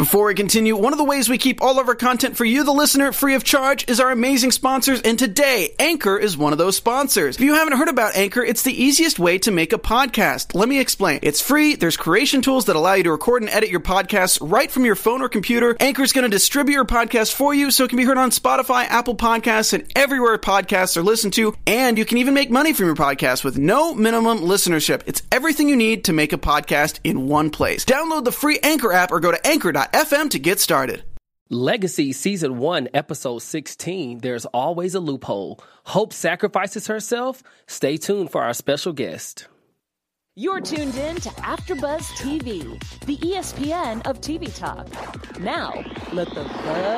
Before we continue, one of the ways we keep all of our content for you, the listener, free of charge is our amazing sponsors, and today, Anchor is one of those sponsors. If you haven't heard about Anchor, it's the easiest way to make a podcast. Let me explain. It's free, there's creation tools that allow you to record and edit your podcasts right from your phone or computer. Anchor is going to distribute your podcast for you so it can be heard on Spotify, Apple Podcasts, and everywhere podcasts are listened to, and you can even make money from your podcast with no minimum listenership. It's everything you need to make a podcast in one place. Download the free Anchor app or go to anchor.fm to get started. Legacy Season 1, Episode 16, There's Always a Loophole. Hope sacrifices herself? Stay tuned for our special guest. You're tuned in to AfterBuzz TV, the ESPN of TV talk. Now, let the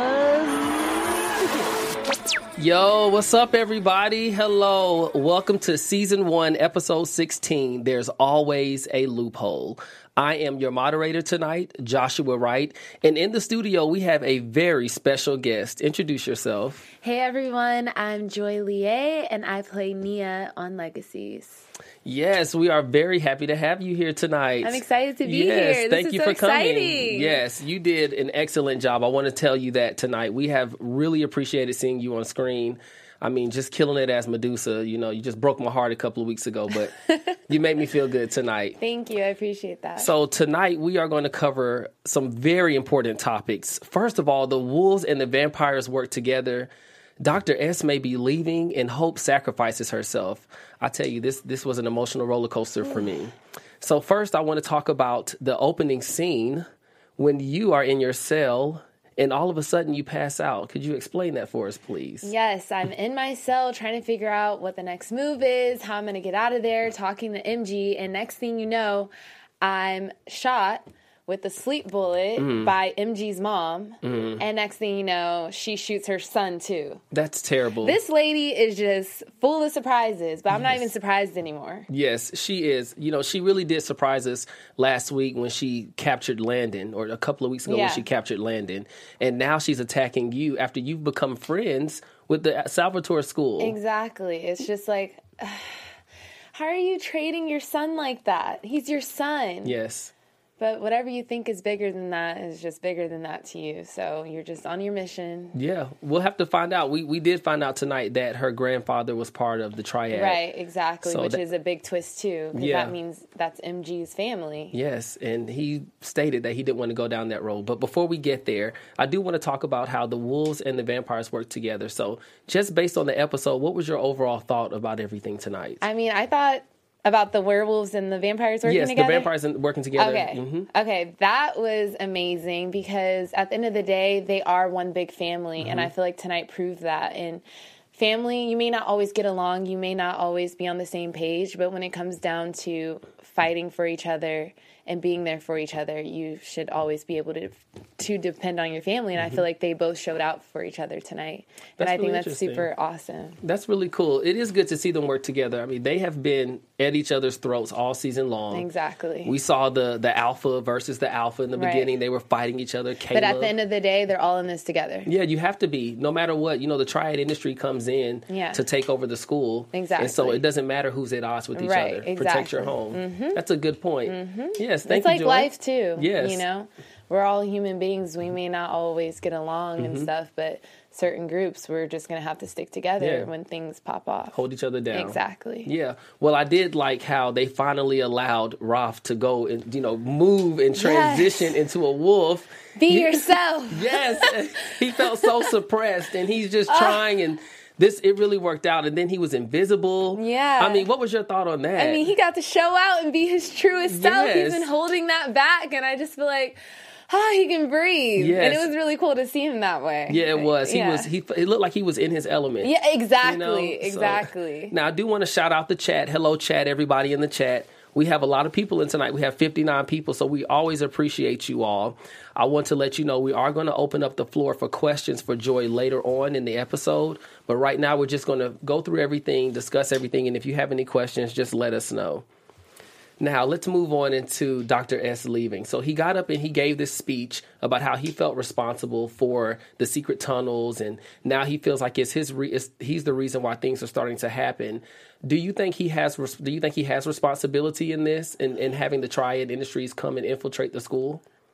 buzz begin. Yo, what's up, everybody? Hello. Welcome to Season 1, Episode 16, There's Always a Loophole. I am your moderator tonight, Joshua Wright, and in the studio we have a very special guest. Introduce yourself. Hey everyone, I'm Joy Lie, and I play Nia on Legacies. Yes, we are very happy to have you here tonight. I'm excited to be yes, here. Thank you for exciting. coming. Yes, you did an excellent job. I want to tell you that tonight. We have really appreciated seeing you on screen. I mean, just killing it as Medusa. You know, you just broke my heart a couple of weeks ago, but you made me feel good tonight. Thank you. I appreciate that. So tonight we are going to cover some very important topics. First of all, the wolves and the vampires work together. Dr. S may be leaving and Hope sacrifices herself. I tell you, this was an emotional roller coaster for me. So first, I want to talk about the opening scene when you are in your cell and all of a sudden you pass out. Could you explain that for us, please? Yes, I'm in my cell trying to figure out what the next move is, how I'm going to get out of there, talking to MG, and next thing you know, I'm shot with a sleep bullet by MG's mom, and next thing you know, she shoots her son too. That's terrible. This lady is just full of surprises, but I'm not even surprised anymore. Yes, she is. You know, she really did surprise us last week when she captured Landon, or a couple of weeks ago when she captured Landon, and now she's attacking you after you've become friends with the Salvatore school. Exactly. It's just like, how are you trading your son like that? He's your son. Yes. But whatever you think is bigger than that is just bigger than that to you. So you're just on your mission. Yeah, we'll have to find out. We did find out tonight that her grandfather was part of the triad. Right, exactly, so which is a big twist too. Because that means that's MG's family. Yes, and he stated that he didn't want to go down that road. But before we get there, I do want to talk about how the wolves and the vampires work together. So just based on the episode, what was your overall thought about everything tonight? I mean, I thought about the werewolves and the vampires working together? Yes, the vampires working together. Okay. Okay, that was amazing because at the end of the day, they are one big family, and I feel like tonight proved that. And family, you may not always get along, you may not always be on the same page, but when it comes down to fighting for each other and being there for each other, you should always be able to depend on your family. And I feel like they both showed out for each other tonight. And I think that's super awesome. That's really cool. It is good to see them work together. I mean, they have been at each other's throats all season long. Exactly. We saw the alpha versus the alpha in the beginning. They were fighting each other. Caleb. But at the end of the day, they're all in this together. Yeah, you have to be. No matter what, you know, the triad industry comes in to take over the school. Exactly. And so it doesn't matter who's at odds with each other. Exactly. Protect your home. That's a good point. Yes, thank you, Joy. It's like life, too. Yes. You know, we're all human beings. We may not always get along and stuff, but certain groups, we're just going to have to stick together when things pop off. Hold each other down. Exactly. Yeah. Well, I did like how they finally allowed Raph to go and, you know, move and transition into a wolf. Be yourself. Yes. He felt so suppressed, and he's just trying, and it really worked out. And then he was invisible. Yeah. I mean, what was your thought on that? I mean, he got to show out and be his truest self. He's been holding that back, and I just feel like, he can breathe. Yes. And it was really cool to see him that way. Yeah, it was. It looked like he was in his element. Yeah, exactly. You know? Exactly. So, now, I do want to shout out the chat. Hello, chat, everybody in the chat. We have a lot of people in tonight. We have 59 people, so we always appreciate you all. I want to let you know we are going to open up the floor for questions for Joy later on in the episode. But right now, we're just going to go through everything, discuss everything, and if you have any questions, just let us know. Now, let's move on into Dr. S leaving. So he got up and he gave this speech about how he felt responsible for the secret tunnels, and now he feels like he's the reason why things are starting to happen. Do you think he has responsibility in this and having the Triad Industries come and infiltrate the school?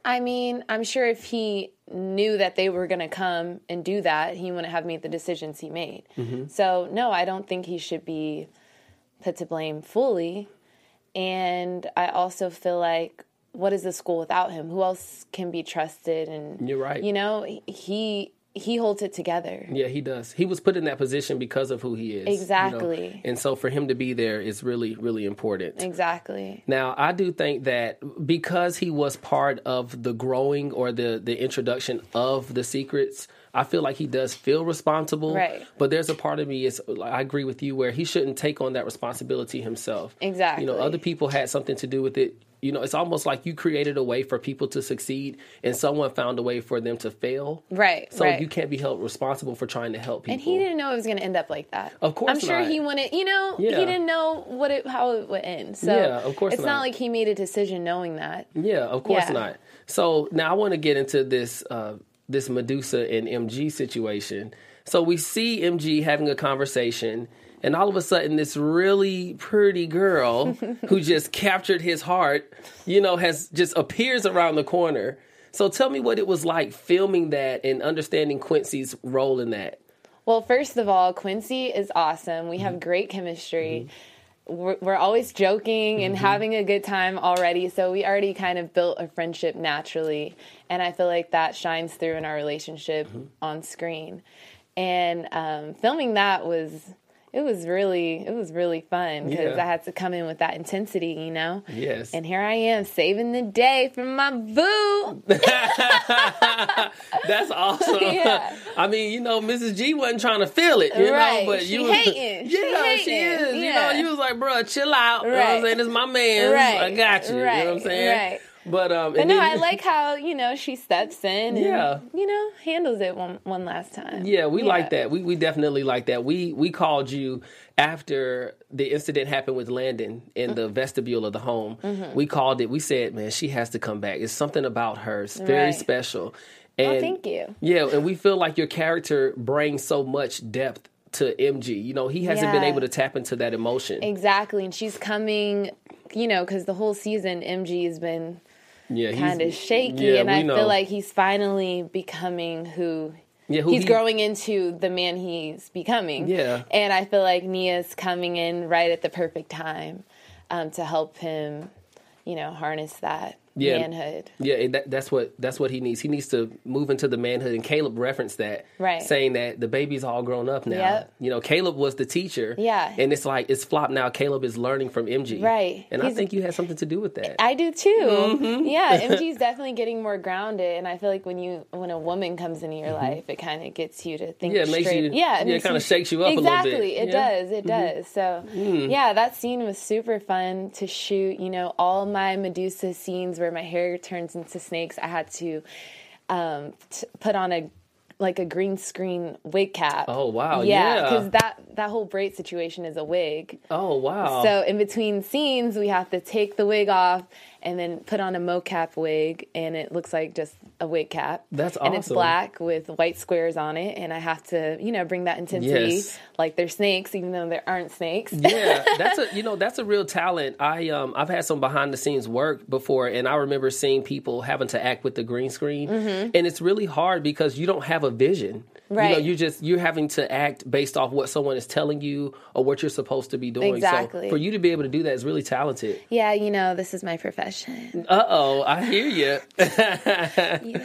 I mean, I'm sure if he knew that they were going to come and do that, he wouldn't have made the decisions he made. So, no, I don't think he should be put to blame fully. And I also feel like, what is the school without him? Who else can be trusted? And you're right. You know, he holds it together. Yeah, he does. He was put in that position because of who he is. Exactly. You know? And so for him to be there is really, really important. Exactly. Now, I do think that because he was part of the growing or the introduction of the secrets, I feel like he does feel responsible. Right. But there's a part of me, I agree with you, where he shouldn't take on that responsibility himself. Exactly. You know, other people had something to do with it. You know, it's almost like you created a way for people to succeed and someone found a way for them to fail. Right. So you can't be held responsible for trying to help people. And he didn't know it was going to end up like that. Of course I'm sure not. he wouldn't, he didn't know how it would end. So yeah, of course it's not like he made a decision knowing that. Yeah, of course Yeah. not. So now I want to get into this this Medusa and MG situation. So we see MG having a conversation, and all of a sudden this really pretty girl who just captured his heart, has just appears around the corner. So tell me what it was like filming that and understanding Quincy's role in that. Well, first of all, Quincy is awesome. We have great chemistry. We're always joking and having a good time already. So we already kind of built a friendship naturally. And I feel like that shines through in our relationship on screen. And filming that was really fun because I had to come in with that intensity, Yes. And here I am saving the day for my boo. That's awesome. Yeah. I mean, Mrs. G wasn't trying to feel it, Right. but She you was hating. She Yeah, she hating. is. Yeah. You was like, bruh, chill out. You know what I'm Right. saying? This is my man. Right. I got you. Right. You know what I'm saying? Right. But But no, I like how, she steps in and, Yeah. handles it one last time. Yeah, we like that. We definitely like that. We called you after the incident happened with Landon in the vestibule of the home. We called it. We said, man, she has to come back. It's something about her. It's very Right. special. And, thank you. Yeah, and we feel like your character brings so much depth to MG. He hasn't been Yeah. able to tap into that emotion. Exactly. And she's coming, because the whole season, MG has been kind of shaky. Yeah, and I know. feel like he's finally becoming who he's growing into the man he's becoming. Yeah. And I feel like Nia's coming in right at the perfect time to help him, harness that manhood. Yeah, and that's what he needs. He needs to move into the manhood, and Caleb referenced that, Right. saying that the baby's all grown up now. Yep. Caleb was the teacher, and it's like it's flopped now. Caleb is learning from MG, Right. And I think you had something to do with that. I do too. Yeah, MG's definitely getting more grounded, and I feel like when a woman comes into your life, it kind of gets you to think Yeah, it makes straight. you. It kind of shakes you up a little bit. Exactly, it does. It does. So that scene was super fun to shoot. All my Medusa scenes where my hair turns into snakes, I had to put on a green screen wig cap. Oh wow! Yeah, because that whole braid situation is a wig. Oh wow! So in between scenes, we have to take the wig off and then put on a mocap wig, and it looks like just a wig cap. That's awesome. And it's black with white squares on it, and I have to, bring that intensity like they're snakes, even though there aren't snakes. Yeah, that's a real talent. I've had some behind the scenes work before, and I remember seeing people having to act with the green screen, and it's really hard because you don't have a vision. Right. You're having to act based off what someone is telling you or what you're supposed to be doing. Exactly. So for you to be able to do that is really talented. Yeah, this is my profession. I hear you.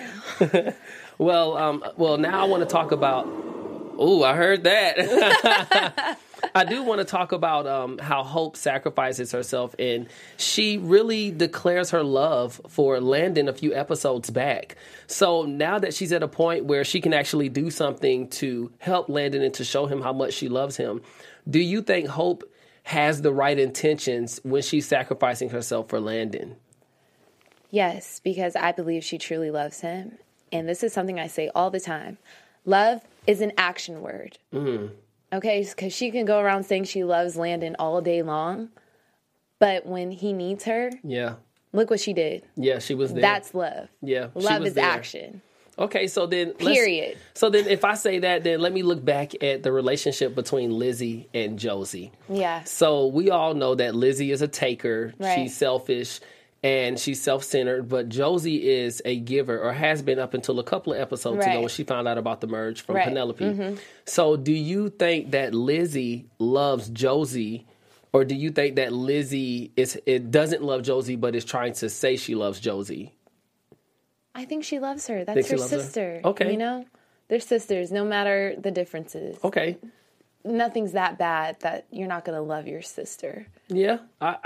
Well, now I want to talk about. Oh, I heard that. I do want to talk about how Hope sacrifices herself, and she really declares her love for Landon a few episodes back. So now that she's at a point where she can actually do something to help Landon and to show him how much she loves him, do you think Hope has the right intentions when she's sacrificing herself for Landon? Yes, because I believe she truly loves him. And this is something I say all the time. Love is an action word. Okay, because she can go around saying she loves Landon all day long, but when he needs her, look what she did. Yeah, she was there. That's love. Yeah, love is action. Okay, so then period. So then if I say that, then let me look back at the relationship between Lizzie and Josie. Yeah. So we all know that Lizzie is a taker. Right. She's selfish. and she's self-centered, but Josie is a giver, or has been up until a couple of episodes ago when she found out about the merge from Penelope. So do you think that Lizzie loves Josie, or do you think that Lizzie doesn't love Josie but is trying to say she loves Josie? I think she loves her. That's her sister. Okay. You know? They're sisters, no matter the differences. Okay. Nothing's that bad that you're not going to love your sister. Yeah,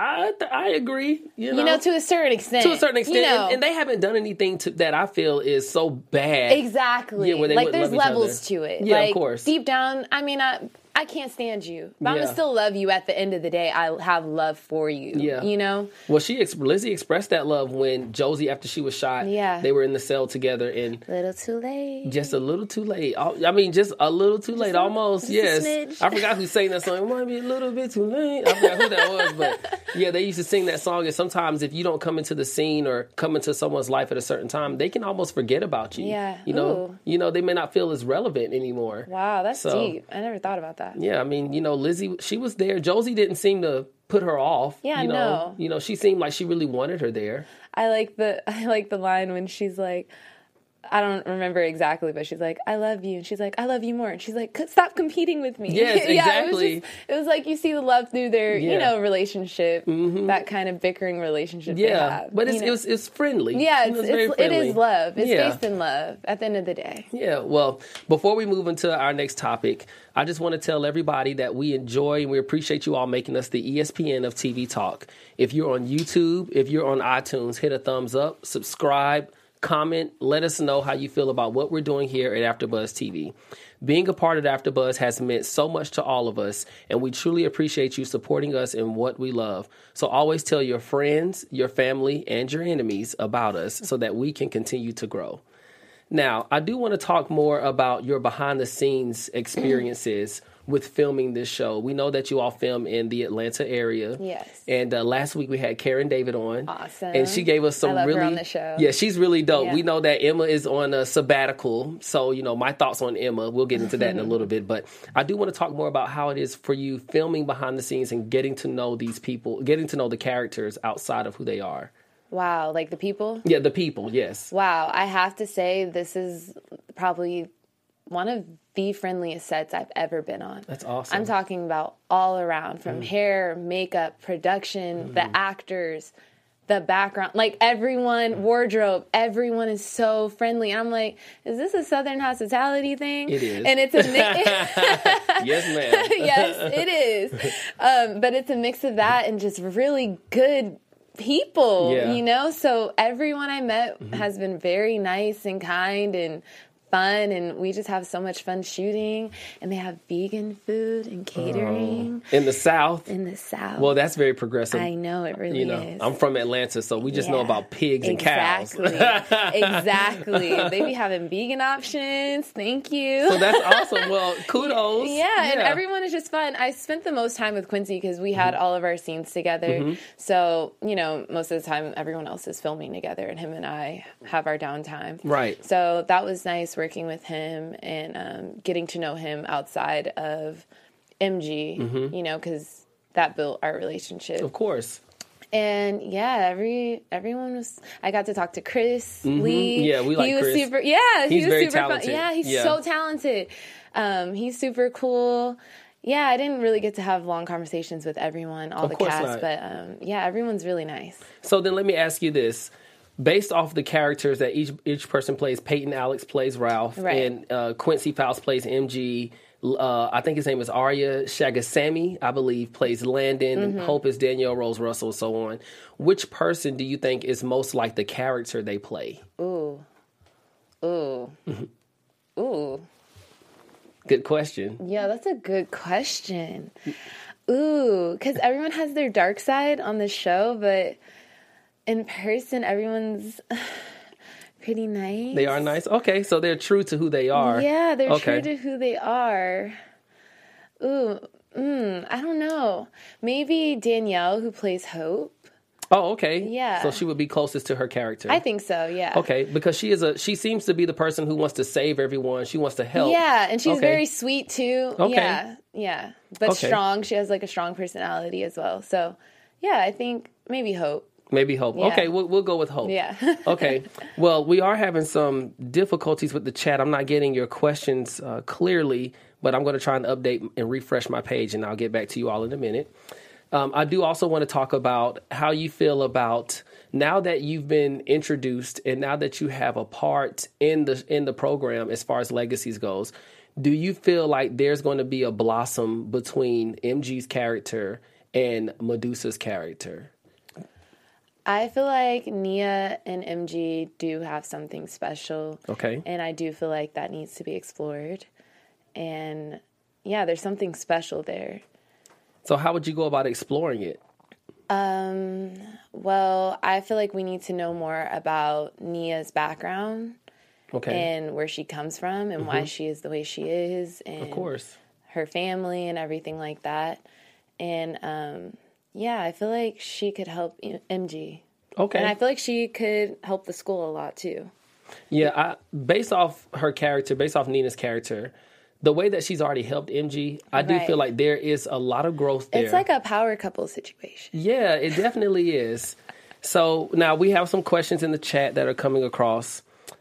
I agree. You know, to a certain extent. To a certain extent. You know. And they haven't done anything that I feel is so bad. Exactly. Yeah, where they wouldn't there's love each levels other. to it. Yeah, like, of course. Deep down, I mean, I can't stand you, but I'm going to still love you at the end of the day. I have love for you. Yeah. You know? Well, Lizzie expressed that love when Josie, after she was shot, they were in the cell together. And a little too late. Just a little too late. I mean, just a little too late, almost. Yes. I forgot who sang that song. It might be a little bit too late. I forgot who that was, but yeah, they used to sing that song. And sometimes if you don't come into the scene or come into someone's life at a certain time, they can almost forget about you. Yeah. You know, they may not feel as relevant anymore. Wow, that's deep. I never thought about that. Yeah, I mean, Lizzie, she was there. Josie didn't seem to put her off. Yeah, no. She seemed like she really wanted her there. I like the line when she's like, I don't remember exactly, but she's like, I love you. And she's like, I love you more. And she's like, stop competing with me. Yes, exactly. It was like you see the love through their, relationship, that kind of bickering relationship they have. But it's friendly. Yeah, it is love. It's based in love at the end of the day. Yeah, well, before we move into our next topic, I just want to tell everybody that we enjoy and we appreciate you all making us the ESPN of TV Talk. If you're on YouTube, if you're on iTunes, hit a thumbs up, subscribe, comment, let us know how you feel about what we're doing here at AfterBuzz TV. Being a part of AfterBuzz has meant so much to all of us, and we truly appreciate you supporting us in what we love. So always tell your friends, your family, and your enemies about us so that we can continue to grow. Now, I do want to talk more about your behind-the-scenes experiences with filming this show. We know that you all film in the Atlanta area. Yes. And last week we had Karen David on. Awesome. And she gave us some I love really... her on the show. Yeah, she's really dope. Yeah. We know that Emma is on a sabbatical. So, my thoughts on Emma, we'll get into that in a little bit. But I do want to talk more about how it is for you filming behind the scenes and getting to know these people, getting to know the characters outside of who they are. Wow, like the people? Yeah, the people, yes. Wow, I have to say this is probably one of the friendliest sets I've ever been on. That's awesome. I'm talking about all around, from hair, makeup, production, the actors, the background, like everyone, wardrobe, everyone is so friendly. And I'm like, is this a Southern hospitality thing? It is. And it's a Yes, ma'am. Yes, it is. But it's a mix of that and just really good people, So everyone I met has been very nice and kind and fun, and we just have so much fun shooting. And they have vegan food and catering in the South. Well, that's very progressive. I know, it really is. I'm from Atlanta, so we just know about pigs and cows. Exactly. They be having vegan options. Thank you. So that's awesome. Well, kudos. And everyone is just fun. I spent the most time with Quincy because we had all of our scenes together. So, most of the time everyone else is filming together and him and I have our downtime. Right. So that was nice working with him and getting to know him outside of MG, because that built our relationship. Of course. And everyone was. I got to talk to Chris Lee. Yeah, we like Chris. He was very super talented. fun. Yeah, he's so talented. He's super cool. Yeah, I didn't really get to have long conversations with everyone, all the cast, but everyone's really nice. So then let me ask you this. Based off the characters that each person plays, Peyton Alex plays Ralph, and Quincy Faust plays MG. I think his name is Arya Shagasamy, I believe, plays Landon. Hope is Danielle Rose Russell, so on. Which person do you think is most like the character they play? Ooh. Good question. Yeah, that's a good question. Ooh, because everyone has their dark side on the show, but in person, everyone's pretty nice. They are nice? Okay, so they're true to who they are. Yeah, they're true to who they are. Ooh, I don't know. Maybe Danielle, who plays Hope. Oh, okay. Yeah. So she would be closest to her character. I think so, yeah. Okay, because she seems to be the person who wants to save everyone. She wants to help. Yeah, and she's very sweet too. Okay. Yeah. But strong. She has like a strong personality as well. So, yeah, I think maybe Hope. Maybe Hope. Yeah. Okay, we'll go with Hope. Yeah. Okay. Well, we are having some difficulties with the chat. I'm not getting your questions clearly, but I'm going to try and update and refresh my page, and I'll get back to you all in a minute. I do also want to talk about how you feel about now that you've been introduced and now that you have a part in the program as far as legacies goes. Do you feel like there's going to be a blossom between MG's character and Medusa's character? I feel like Nia and MG do have something special. Okay. And I do feel like that needs to be explored. And yeah, there's something special there. So how would you go about exploring it? Well, I feel like we need to know more about Nia's background. Okay. And where she comes from and why she is the way she is. And Of course. her family and everything like that. And yeah, I feel like she could help MG. Okay. And I feel like she could help the school a lot too. Yeah, based off her character, based off Nina's character, the way that she's already helped MG, I do Right. feel like there is a lot of growth there. It's like a power couple situation. Yeah, it definitely is. So now we have some questions in the chat that are coming across.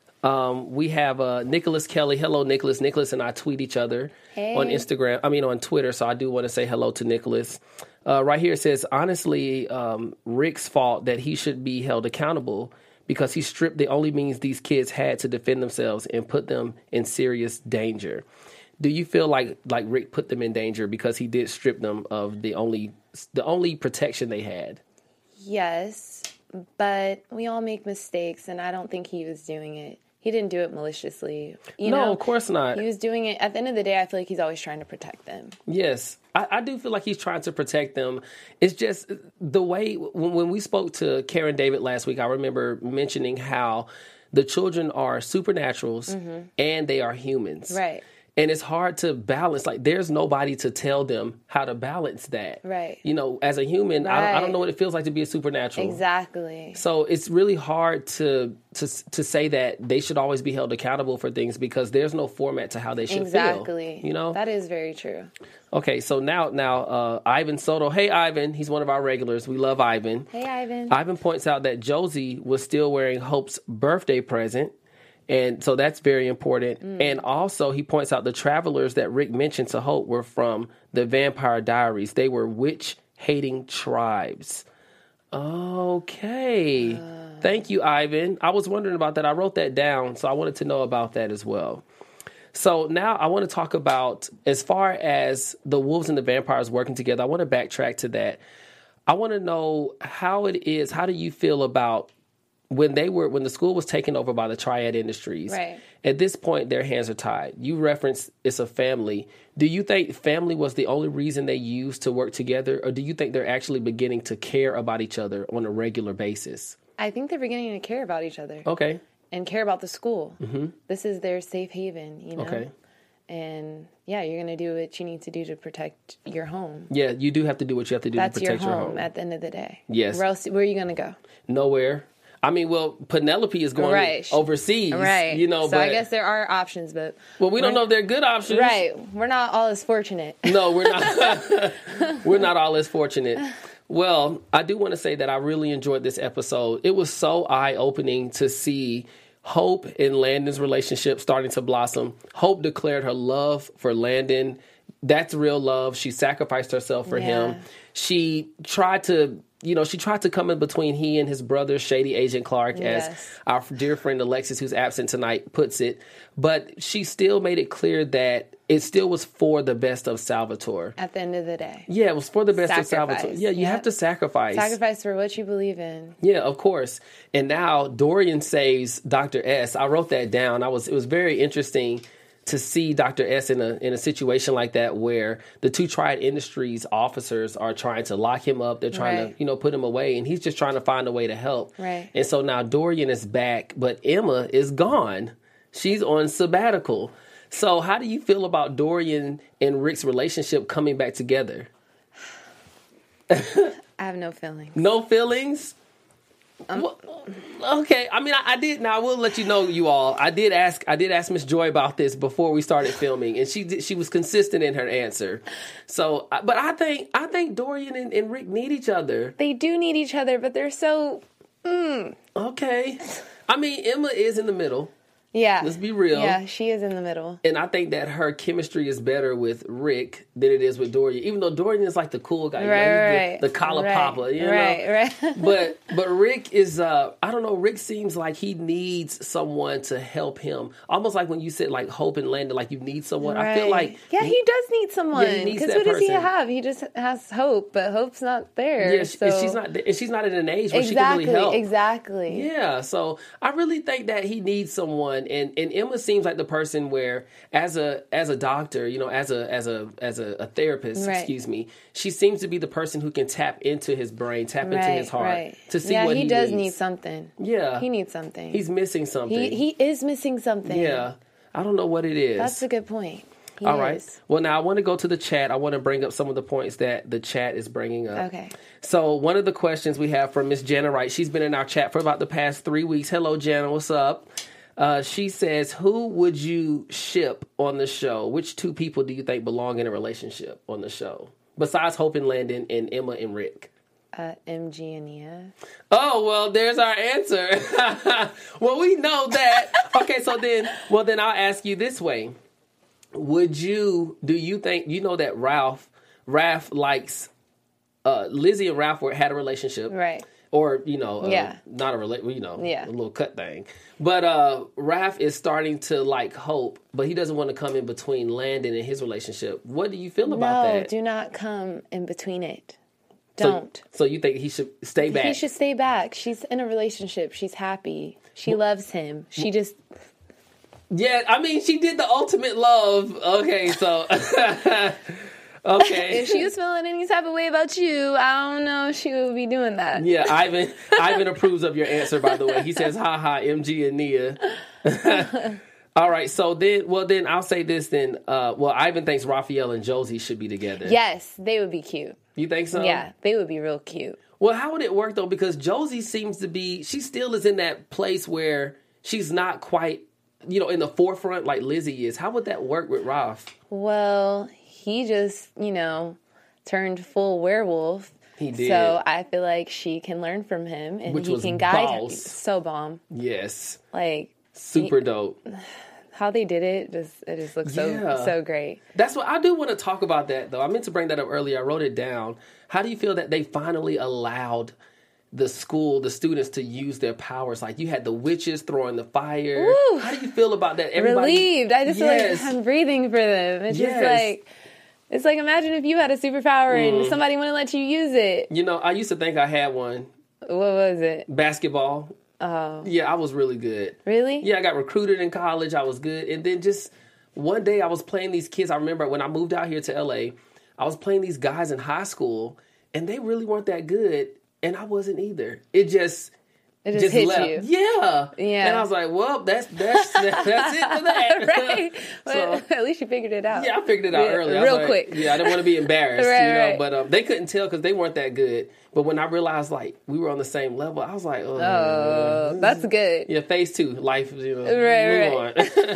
We have Nicholas Kelly. Hello, Nicholas. Nicholas and I tweet each other on Instagram. On Twitter. So I do want to say hello to Nicholas. Right here it says, honestly, Rick's fault that he should be held accountable because he stripped the only means these kids had to defend themselves and put them in serious danger. Do you feel like Rick put them in danger because he did strip them of the only protection they had? Yes, but we all make mistakes, and I don't think he was doing it. He didn't do it maliciously. You know, of course not. He was doing it. At the end of the day, I feel like he's always trying to protect them. Yes, I do feel like he's trying to protect them. It's just the way, when we spoke to Karen David last week, I remember mentioning how the children are supernaturals and they are humans. Right. And it's hard to balance. Like, there's nobody to tell them how to balance that. Right. You know, as a human, I don't know what it feels like to be a supernatural. Exactly. So it's really hard to say that they should always be held accountable for things because there's no format to how they should Exactly. feel. You know? That is very true. Okay, so now Ivan Soto. Hey, Ivan. He's one of our regulars. We love Ivan. Hey, Ivan. Ivan points out that Josie was still wearing Hope's birthday present. And so that's very important. And also, he points out the travelers that Rick mentioned to Hope were from the Vampire Diaries. They were witch-hating tribes. Okay. Thank you, Ivan. I was wondering about that. I wrote that down, so I wanted to know about that as well. So now I want to talk about, as far as the wolves and the vampires working together, I want to backtrack to that. I want to know how it is. How do you feel about when the school was taken over by the Triad Industries? Right. At this point, their hands are tied. You referenced it's a family. Do you think family was the only reason they used to work together, or do you think they're actually beginning to care about each other on a regular basis? I think they're beginning to care about each other. Okay. And care about the school. Mm-hmm. This is their safe haven, you know? Okay. And yeah, you're going to do what you need to do to protect your home. Yeah, you do have to do what you have to do That's to protect your your home home. at the end of the day. Yes. Where are you going to go? Nowhere. I mean, well, Penelope is going overseas, Right. you know. So but, I guess there are options, but... Well, we don't know if they're good options. Right. We're not all as fortunate. No, we're not. We're not all as fortunate. Well, I do want to say that I really enjoyed this episode. It was so eye-opening to see Hope and Landon's relationship starting to blossom. Hope declared her love for Landon. That's real love. She sacrificed herself for him. She tried to... she tried to come in between he and his brother, Shady Agent Clark, as our dear friend Alexis, who's absent tonight, puts it. But she still made it clear that it still was for the best of Salvatore. At the end of the day. Yeah, it was for the best of Salvatore. Yeah, you have to sacrifice. Sacrifice for what you believe in. Yeah, of course. And now Dorian saves Dr. S. I wrote that down. It was very interesting to see Dr. S in a situation like that where the two Triad Industries officers are trying to lock him up. They're trying to, put him away, and he's just trying to find a way to help. Right. And so now Dorian is back, but Emma is gone. She's on sabbatical. So how do you feel about Dorian and Rick's relationship coming back together? I have no feelings. No feelings? Well, okay. I mean, I did. Now I will let you know, you all. I did ask Miss Joy about this before we started filming, and she was consistent in her answer. So, but I think Dorian and Rick need each other. They do need each other, but they're so. Okay. I mean, Emma is in the middle. Yeah. Let's be real. Yeah, she is in the middle. And I think that her chemistry is better with Rick than it is with Dorian. Even though Dorian is like the cool guy, right. The collar papa, you know. Right. But Rick is I don't know. Rick seems like he needs someone to help him. Almost like when you said like Hope and Landon, like you need someone. Right. I feel like he does need someone. Yeah, he needs that what does he person. have? He just has Hope, but Hope's not there. Yeah, so. and she's not at an age where she can really help. Exactly. Yeah, so I really think that he needs someone, and Emma seems like the person where, as a doctor, you know, as a therapist, right. excuse me, she seems to be the person who can tap into his brain, tap into his heart to see what he does needs. need something. Yeah, he needs something. He's missing something. He is missing something. Yeah, I don't know what it is. That's a good point. All right. Well, now I want to go to the chat. I want to bring up some of the points that the chat is bringing up. Okay. So one of the questions we have from Miss Jana Wright, she's been in our chat for about the past 3 weeks. Hello, Jana. What's up? She says, who would you ship on the show? Which two people do you think belong in a relationship on the show? Besides Hope and Landon and Emma and Rick. MG and Nia. Oh, well, there's our answer. Well, we know that. Okay, so then I'll ask you this way. Do you think, you know that Ralph likes, Lizzie and Ralph had a relationship. Right. Or, you know, not a a little cut thing. But Raph is starting to like Hope, but he doesn't want to come in between Landon and his relationship. What do you feel about that? No, do not come in between it. Don't. So you think he should stay back? He should stay back. She's in a relationship. She's happy. She loves him. She just... Yeah, I mean, she did the ultimate love. Okay, so... Okay. If she was feeling any type of way about you, I don't know if she would be doing that. Yeah, Ivan approves of your answer, by the way. He says, ha, MG and Nia. All right, so then I'll say this then. Ivan thinks Raphael and Josie should be together. Yes, they would be cute. You think so? Yeah, they would be real cute. Well, how would it work, though? Because Josie seems to be, she still is in that place where she's not quite, in the forefront like Lizzie is. How would that work with Raph? Well, he just, turned full werewolf. He did. So I feel like she can learn from him and Which he was can guide her. boss. So bomb. Yes. Like super dope. How they did it just looks so great. That's what I do want to talk about that though. I meant to bring that up earlier. I wrote it down. How do you feel that they finally allowed the students to use their powers? Like you had the witches throwing the fire. Ooh. How do you feel about that? Everybody relieved. I just feel like I'm breathing for them. It's just like, it's like, imagine if you had a superpower and somebody wouldn't let you use it. I used to think I had one. What was it? Basketball. Oh. Yeah, I was really good. Really? Yeah, I got recruited in college. I was good. And then just one day I was playing these kids. I remember when I moved out here to LA, I was playing these guys in high school and they really weren't that good. And I wasn't either. It just hit left. you. Yeah. And I was like, well, that's it for that. Right. So, at least you figured it out. Yeah, I figured it out early. Real quick. Yeah, I didn't want to be embarrassed, right. But they couldn't tell because they weren't that good. But when I realized, like, we were on the same level, I was like, oh, that's good. Yeah, phase 2, life, move right. on.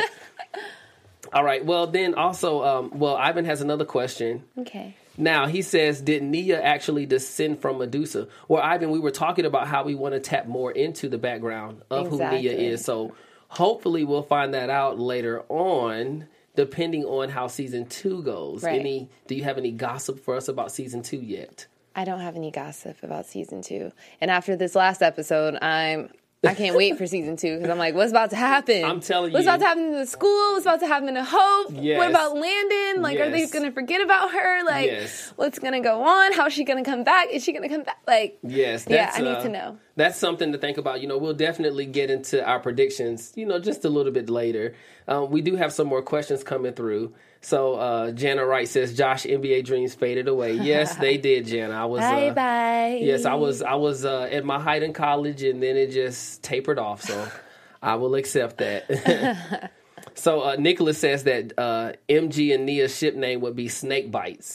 All right. Well, then also, Ivan has another question. Okay. Now, he says, did Nia actually descend from Medusa? Well, Ivan, we were talking about how we want to tap more into the background of who Nia is. So hopefully we'll find that out later on, depending on how season 2 goes. Right. Do you have any gossip for us about season 2 yet? I don't have any gossip about season 2. And after this last episode, I can't wait for season 2 because I'm like, what's about to happen? I'm telling you. What's about to happen to the school? What's about to happen to Hope? Yes. What about Landon? Like, are they going to forget about her? Like, what's going to go on? How's she going to come back? Is she going to come back? Like, yes, I need to know. That's something to think about. We'll definitely get into our predictions, just a little bit later. We do have some more questions coming through. So Jana Wright says, Josh, NBA dreams faded away. Yes, they did, Jana. I was bye. Yes, I was at my height in college, and then it just tapered off. So I will accept that. So Nicholas says that MG and Nia's ship name would be Snake Bites.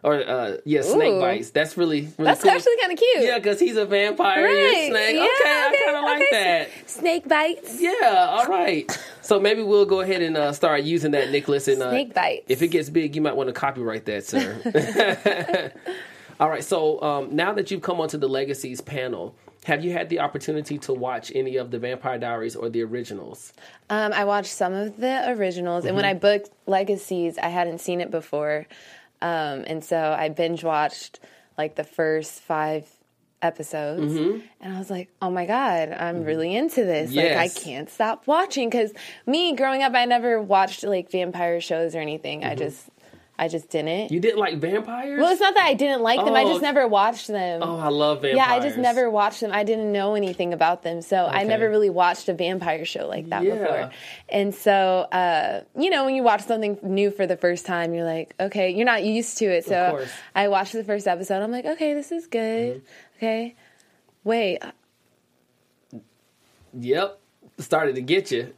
Or snake bites. That's really that's cool. actually kind of cute. Yeah, because he's a vampire. Right. And a snake. Yeah, Okay, I kind of like that. Snake bites. Yeah, all right. So maybe we'll go ahead and start using that, Nicholas. And snake bites. If it gets big, you might want to copyright that, sir. All right. So now that you've come onto the Legacies panel, have you had the opportunity to watch any of the Vampire Diaries or the originals? I watched some of the originals, and when I booked Legacies, I hadn't seen it before. And so I binge watched like the first 5 episodes, and I was like, oh my God, I'm really into this. Yes. Like, I can't stop watching, because me, growing up, I never watched like vampire shows or anything. I just didn't. You didn't like vampires? Well, it's not that I didn't like them. I just never watched them. Oh, I love vampires. Yeah, I just never watched them. I didn't know anything about them. So I never really watched a vampire show like that before. And so, when you watch something new for the first time, you're like, okay, you're not used to it. So I watched the first episode. I'm like, okay, this is good. Okay. Wait. Yep. Started to get you.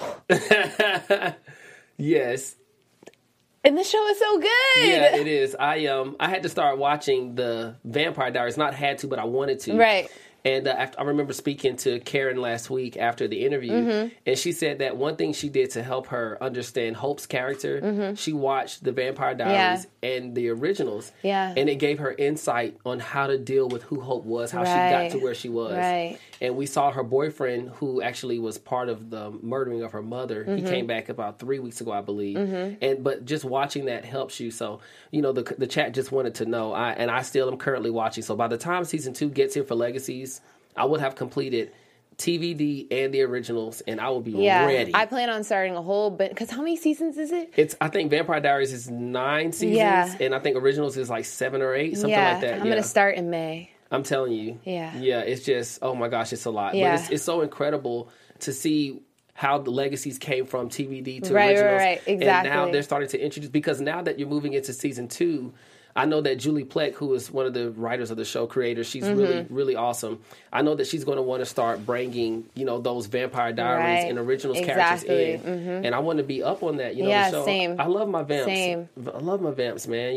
Yes. And the show is so good. Yeah, it is. I had to start watching the Vampire Diaries. Not had to, but I wanted to. Right. And I remember speaking to Karen last week after the interview, and she said that one thing she did to help her understand Hope's character, she watched the Vampire Diaries and the originals, and it gave her insight on how to deal with who Hope was, how she got to where she was. Right. And we saw her boyfriend, who actually was part of the murdering of her mother. He came back about 3 weeks ago, I believe. But just watching that helps you. So, the chat just wanted to know. I still am currently watching. So by the time season 2 gets here for Legacies, I would have completed TVD and the originals, and I will be ready. I plan on starting a whole bit, because how many seasons is it? I think Vampire Diaries is 9 seasons, and I think originals is like 7 or 8, something like that. I'm going to start in May. I'm telling you. Yeah. Yeah, it's just, oh my gosh, it's a lot. Yeah. But it's so incredible to see how the Legacies came from TVD to originals. Right, exactly. And now they're starting to introduce, because now that you're moving into season 2, I know that Julie Plec, who is one of the writers of the show, creators, she's really, really awesome. I know that she's going to want to start bringing, those Vampire Diaries and originals characters in. And I want to be up on that, the show. Same. I love my vamps. Same. I love my vamps, man.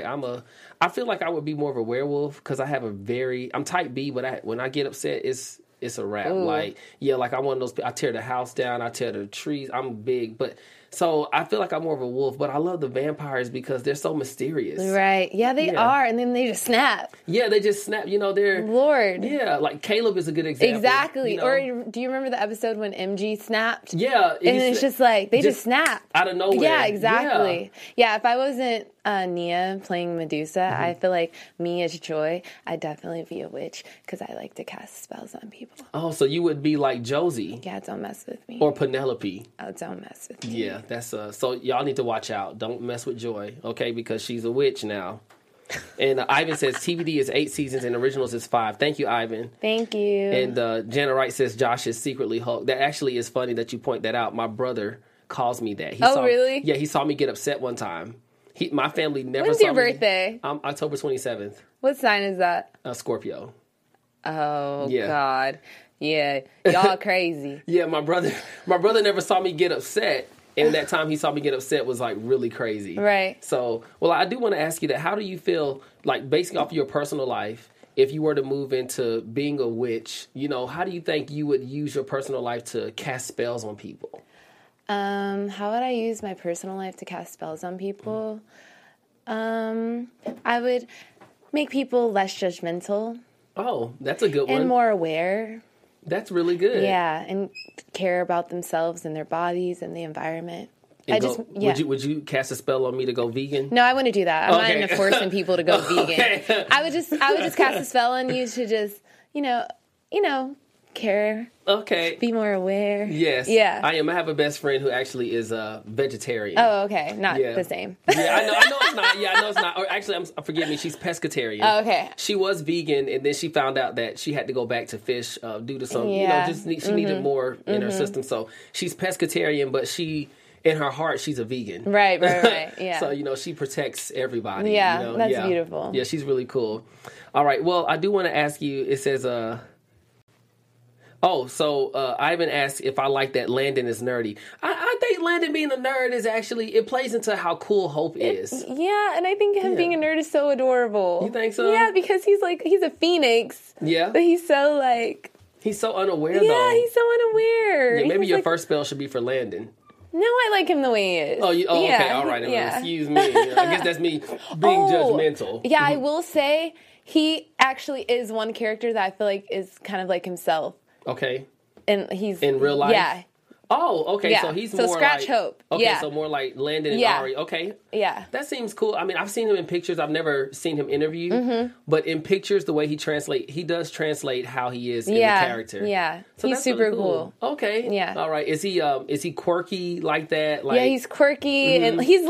I feel like I would be more of a werewolf, because I have I'm type B, but when I get upset, it's a wrap. Ooh. Like I'm one of those, I tear the house down, I tear the trees, I'm big, but... So I feel like I'm more of a wolf, but I love the vampires because they're so mysterious. Right. Yeah, they are. And then they just snap. Yeah, they just snap. They're... Lord. Yeah, like Caleb is a good example. Exactly. Or do you remember the episode when MG snapped? Yeah. And it's just like, they just snap. Out of nowhere. Yeah, exactly. Yeah, if I wasn't Nia playing Medusa, I feel like me as Joy, I'd definitely be a witch, because I like to cast spells on people. Oh, so you would be like Josie. Yeah, don't mess with me. Or Penelope. Oh, don't mess with me. Yeah, that's so y'all need to watch out. Don't mess with Joy, okay? Because she's a witch now. And Ivan says TVD is 8 seasons and originals is 5. Thank you, Ivan. Thank you. And Jenna Wright says Josh is secretly Hulk. That actually is funny that you point that out. My brother calls me that. Really? Yeah, he saw me get upset one time. My family never When's saw your birthday? October 27th. What sign is that? Scorpio. Oh, yeah. God. Yeah, y'all crazy. Yeah, my brother never saw me get upset. And that time he saw me get upset was like really crazy. Right. So, well, I do want to ask you that. How do you feel, like, basing off your personal life, if you were to move into being a witch, how do you think you would use your personal life to cast spells on people? How would I use my personal life to cast spells on people? I would make people less judgmental. Oh, that's a good one. And more aware. That's really good. Yeah, and care about themselves and their bodies and the environment. Would you cast a spell on me to go vegan? No, I wouldn't do that. I'm not into forcing people to go vegan. Okay. I would just cast a spell on you to just, care. Okay. Be more aware. Yes. Yeah. I have a best friend who actually is a vegetarian. Oh, okay. Not the same. Yeah, I know it's not. Yeah, I know it's not. Or actually, forgive me, she's pescatarian. Oh, okay. She was vegan, and then she found out that she had to go back to fish due to some, she needed more in her system. So she's pescatarian, but in her heart, she's a vegan. Right. Yeah. So, she protects everybody. Yeah, that's beautiful. Yeah, she's really cool. All right. Well, I do want to ask you, it says, Oh, so Ivan asked if I like that Landon is nerdy. I think Landon being a nerd is actually, it plays into how cool Hope is. Yeah, and I think him being a nerd is so adorable. You think so? Yeah, because he's a phoenix. Yeah. But he's so like... He's so unaware, though. Yeah, he's so unaware. Yeah, maybe your first spell should be for Landon. No, I like him the way he is. Okay, all right. Excuse me. I guess that's me being judgmental. Yeah, I will say he actually is one character that I feel like is kind of like himself. Okay. And he's... In real life? Yeah. Oh, okay. Yeah. So he's so more Scratch like... Hope. Okay, yeah. so more like Landon and Ari. Okay. Yeah. That seems cool. I mean, I've seen him in pictures. I've never seen him interviewed. But in pictures, the way he does translate how he is in the character. Yeah. So he's that's super really cool. Okay. Yeah. All right. Is he quirky like that? Like, yeah, he's quirky and he's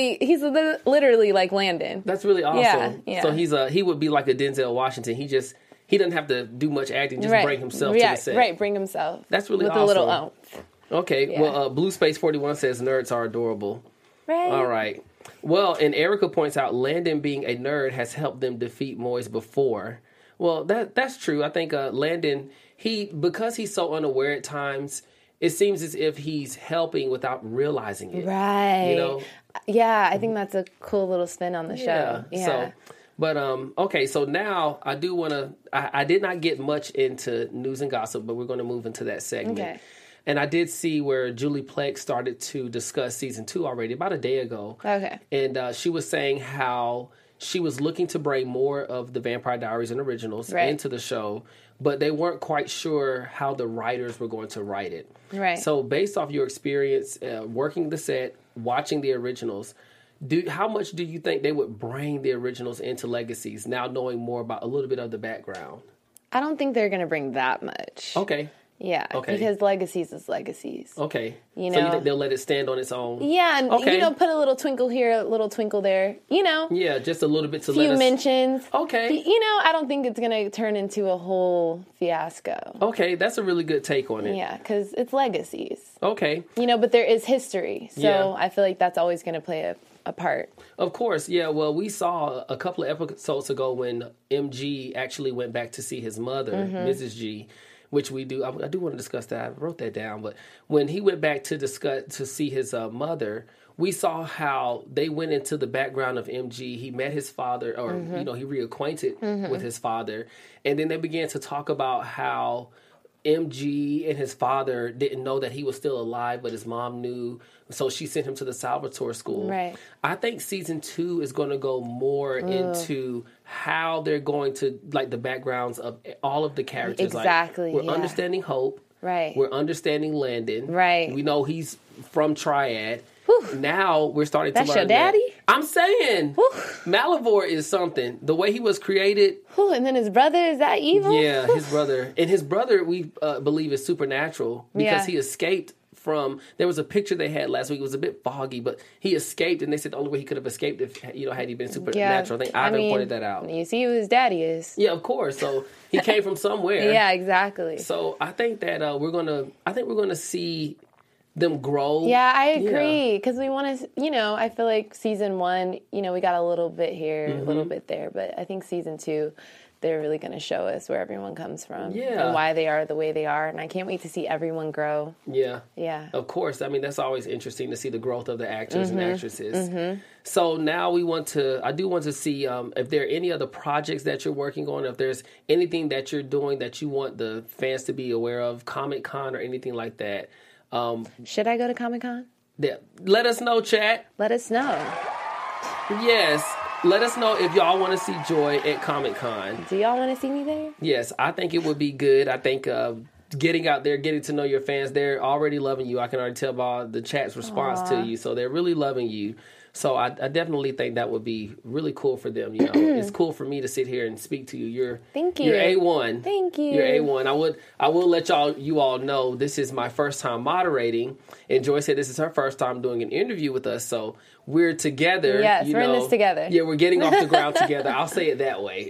literally like Landon. That's really awesome. Yeah. So he would be like a Denzel Washington. He doesn't have to do much acting, just bring himself to the set. Right, bring himself. That's really with awesome. a little oomph. Okay, Yeah. well, Blue Space 41 says nerds are adorable. Right. All right. Well, and Erica points out Landon being a nerd has helped them defeat Moise before. Well, that's true. I think Landon, because he's so unaware at times, it seems as if he's helping without realizing it. Right. You know? Yeah, I think that's a cool little spin on the show. Yeah. So, but okay, so now I do want to. I did not get much into news and gossip, but we're going to move into that segment. Okay. And I did see where Julie Plex started to discuss season 2 already about a day ago. Okay. And she was saying how she was looking to bring more of the Vampire Diaries and originals into the show, but they weren't quite sure how the writers were going to write it. Right. So based off your experience working the set, watching the originals, how much do you think they would bring the originals into Legacies, now knowing more about a little bit of the background? I don't think they're going to bring that much. Okay. Yeah, because Legacies is Legacies. Okay. You so know? you think they'll let it stand on its own? Yeah, and put a little twinkle here, a little twinkle there. Yeah, just a little bit to let us... few mentions. Okay. I don't think it's going to turn into a whole fiasco. Okay, that's a really good take on it. Yeah, because it's Legacies. Okay. But there is history, so Yeah. I feel like that's always going to play a part. Of course, yeah. Well, we saw a couple of episodes ago when MG actually went back to see his mother, Mrs. G, which we do. I do want to discuss that. I wrote that down. But when he went back to see his mother, we saw how they went into the background of MG. He met his father, or he reacquainted with his father, and then they began to talk about how MG and his father didn't know that he was still alive, but his mom knew, so she sent him to the Salvatore school. Right. I think season 2 is going to go more into how they're going to, like, the backgrounds of all of the characters. Exactly. Like, we're understanding Hope. Right. We're understanding Landon. Right. We know he's from Triad. Whew. Now we're starting to That's learn your daddy? I'm saying Whew. Malivore is something. The way he was created. Whew, and then his brother, is that evil? Yeah, his brother. And his brother, we believe, is supernatural because he escaped from... There was a picture they had last week. It was a bit foggy, but he escaped, and they said the only way he could have escaped if, had he been supernatural. I think Ivan pointed that out. You see who his daddy is. Yeah, of course. So he came from somewhere. Yeah, exactly. So I think that we're gonna see them grow. Yeah, I agree. Because we want to, I feel like season 1, we got a little bit here, a little bit there. But I think season 2, they're really going to show us where everyone comes from. Yeah. And why they are the way they are. And I can't wait to see everyone grow. Yeah. Yeah. Of course. I mean, that's always interesting to see the growth of the actors and actresses. So now I do want to see if there are any other projects that you're working on, if there's anything that you're doing that you want the fans to be aware of, Comic-Con or anything like that. Should I go to Comic-Con? Yeah. Let us know, chat. Let us know. Yes. Let us know if y'all want to see Joy at Comic-Con. Do y'all want to see me there? Yes, I think it would be good. I think getting out there, getting to know your fans, they're already loving you. I can already tell by the chat's response to you. So they're really loving you. So I definitely think that would be really cool for them. It's cool for me to sit here and speak to you. Thank you. You're A1. Thank you. You're A1. I will let you all know this is my first time moderating, and Joy said this is her first time doing an interview with us. So we're together. Yes, we're in this together. Yeah, we're getting off the ground together. I'll say it that way.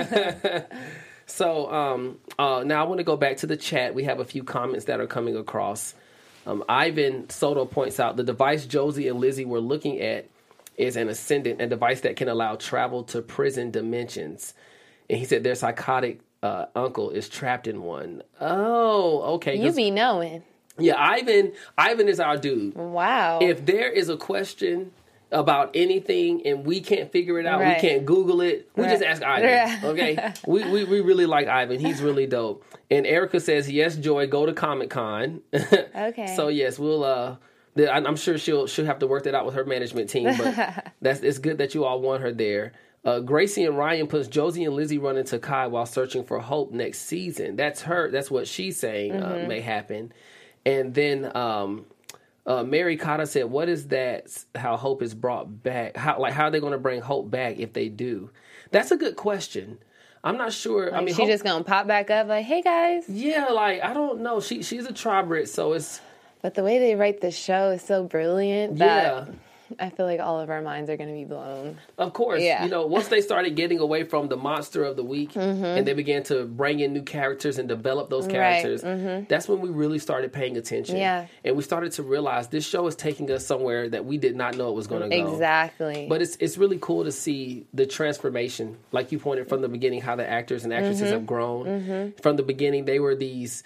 So now I want to go back to the chat. We have a few comments that are coming across. Ivan Soto points out the device Josie and Lizzie were looking at is an Ascendant, a device that can allow travel to prison dimensions. And he said they're psychotic uncle is trapped in one. Oh, okay. You be knowing. Yeah, Ivan is our dude. Wow. If there is a question about anything and we can't figure it out, Right. we can't Google it, we Right. just ask Ivan. Right. Okay? we really like Ivan. He's really dope. And Erica says, yes, Joy, go to Comic-Con. Okay. So yes, we'll I'm sure she'll have to work that out with her management team, but it's good that you all want her there. Gracie and Ryan puts Josie and Lizzie run into Kai while searching for Hope next season. That's what she's saying may happen. And then Mary Cotta said, what is that, how Hope is brought back? How are they going to bring Hope back if they do? That's a good question. I'm not sure. Like, I mean, she's just going to pop back up like, hey, guys. Yeah, like, I don't know. She's a tribrid, so it's... But the way they write the show is so brilliant Yeah. that I feel like all of our minds are going to be blown. Of course. Yeah. You know, once they started getting away from the monster of the week and they began to bring in new characters and develop those characters, that's when we really started paying attention. Yeah. And we started to realize this show is taking us somewhere that we did not know it was going to go. Exactly. But it's really cool to see the transformation, like you pointed from the beginning, how the actors and actresses have grown. From the beginning, they were these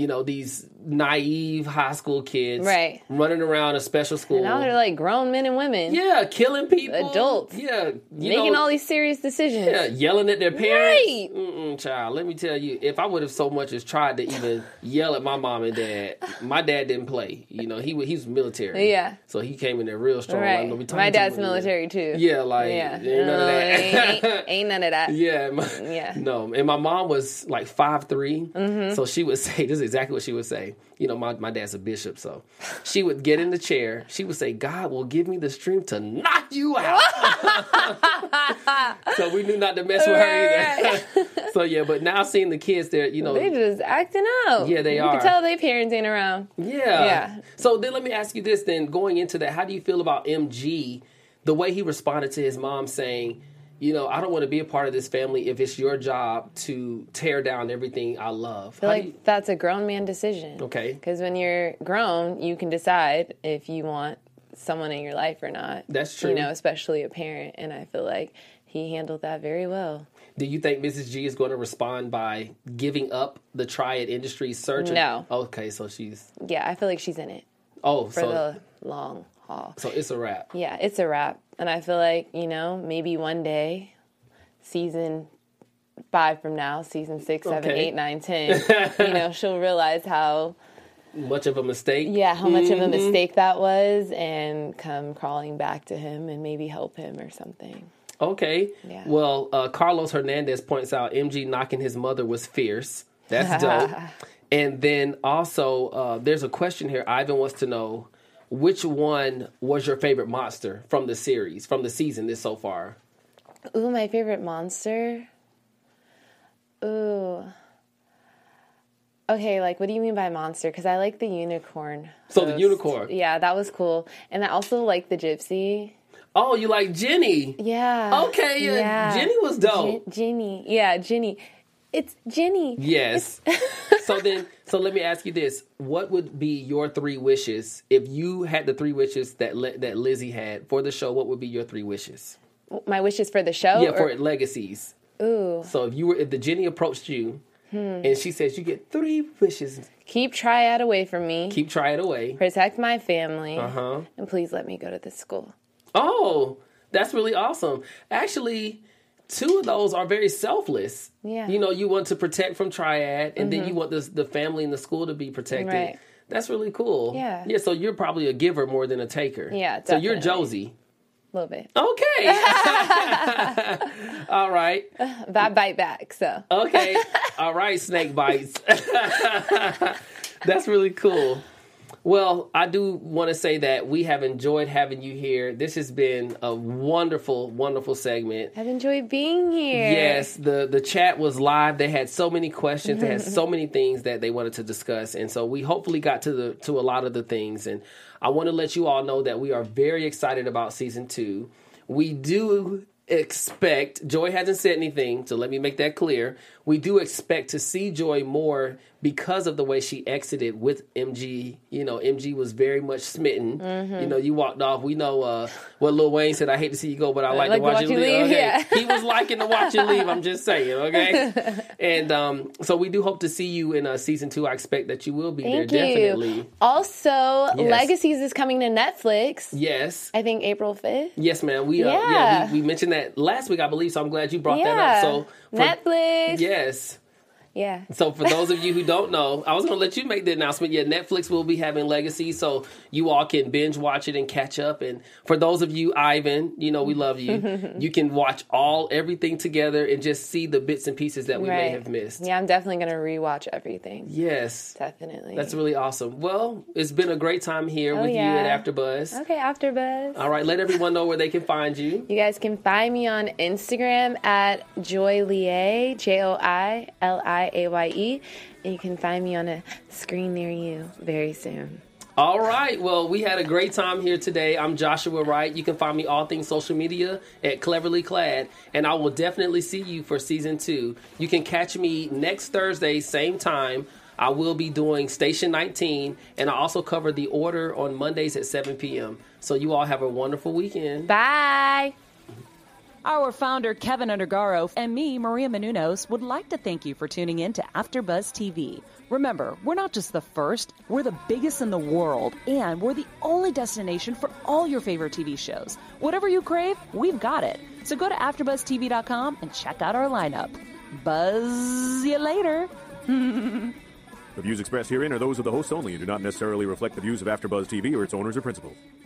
naive high school kids Right. running around a special school. now they're like grown men and women. Yeah, killing people. Adults. Yeah. Making all these serious decisions. Yeah, yelling at their parents. Right. Child, let me tell you, if I would have so much as tried to even yell at my mom and dad, my dad didn't play. You know, he was military. Yeah. So he came in there real strong. Right. Like, My dad's military too. Yeah, like, Yeah. ain't none of that. Ain't none of that. Yeah, Yeah. No, and my mom was like 5'3", so she would say, this is exactly what she would say. You know, my dad's a bishop, so she would get in the chair. She would say, God will give me the strength to knock you out. So we knew not to mess with her either. So yeah, but now seeing the kids, they're, They just acting out. Yeah, they you are. You can tell their parents ain't around. Yeah. So then let me ask you this then, going into that, how do you feel about MG, the way he responded to his mom saying, I don't want to be a part of this family if it's your job to tear down everything I love. I feel like that's a grown man decision. Okay. Because when you're grown, you can decide if you want someone in your life or not. That's true. Especially a parent. And I feel like he handled that very well. Do you think Mrs. G is going to respond by giving up the Triad Industries search? No. Okay, so she's... Yeah, I feel like she's in it. Oh, for the long haul. So it's a wrap. Yeah, it's a wrap. And I feel like, maybe one day, season 5 from now, season 6, 7, 8, 9, 10, she'll realize how much of a mistake. Yeah, how much of a mistake that was and come crawling back to him and maybe help him or something. Okay. Yeah. Well, Carlos Hernandez points out MG knocking his mother was fierce. That's dope. And then also, there's a question here. Ivan wants to know, which one was your favorite monster from the series, from the season this so far? Ooh, my favorite monster? Ooh. Okay, like, what do you mean by monster? Because I like the unicorn. So the unicorn. Yeah, that was cool. And I also like the gypsy. Oh, you like Jenny? Yeah. Okay, yeah. Jenny was dope. Ginny. Yeah, Ginny. It's Ginny. Yes. So let me ask you this. What would be your 3 wishes if you had the 3 wishes that Lizzie had for the show? What would be your 3 wishes? My wishes for the show? Yeah, for legacies. Ooh. So if the Jenny approached you and she says you get 3 wishes. Keep Triad away from me. Keep Triad away. Protect my family. Uh-huh. And please let me go to this school. Oh, that's really awesome. Actually, 2 of those are very selfless. Yeah. You want to protect from Triad, and then you want the family and the school to be protected. Right. That's really cool. Yeah. Yeah, so you're probably a giver more than a taker. Yeah, definitely. So you're Josie. A little bit. Okay. All right. But I bite back, so. Okay. All right, snake bites. That's really cool. Well, I do want to say that we have enjoyed having you here. This has been a wonderful, wonderful segment. I've enjoyed being here. Yes, the chat was live. They had so many questions. They had so many things that they wanted to discuss. And so we hopefully got to a lot of the things. And I want to let you all know that we are very excited about season 2. We do expect, Joy hasn't said anything, so let me make that clear. We do expect to see Joy more because of the way she exited with MG. You know, MG was very much smitten. You know, you walked off. We know what Lil Wayne said, I hate to see you go, but I like to watch you leave. Okay. Yeah. He was liking to watch you leave, I'm just saying, okay? And so we do hope to see you in season 2. I expect that you will be there, definitely. Also, Legacies is coming to Netflix. Yes. I think April 5th. Yes, ma'am. We mentioned that last week, I believe, so I'm glad you brought that up. So Netflix. Yes. Yeah. So for those of you who don't know, I was going to let you make the announcement. Yeah, Netflix will be having Legacy, so you all can binge watch it and catch up. And for those of you, Ivan, you know we love you. You can watch everything together and just see the bits and pieces that we may have missed. Yeah, I'm definitely going to rewatch everything. Yes. Definitely. That's really awesome. Well, it's been a great time here with you at AfterBuzz. Okay, AfterBuzz. All right, let everyone know where they can find you. You guys can find me on Instagram at JoyLiaye, JoILiaye. And you can find me on a screen near you very soon. All right. Well, we had a great time here today. I'm Joshua Wright. You can find me all things social media at Cleverly Clad. And I will definitely see you for season 2. You can catch me next Thursday, same time. I will be doing Station 19. And I also cover The Order on Mondays at 7 p.m. So you all have a wonderful weekend. Bye. Our founder, Kevin Undergaro, and me, Maria Menounos, would like to thank you for tuning in to AfterBuzz TV. Remember, we're not just the first, we're the biggest in the world, and we're the only destination for all your favorite TV shows. Whatever you crave, we've got it. So go to AfterBuzzTV.com and check out our lineup. Buzz you later. The views expressed herein are those of the host only and do not necessarily reflect the views of AfterBuzz TV or its owners or principals.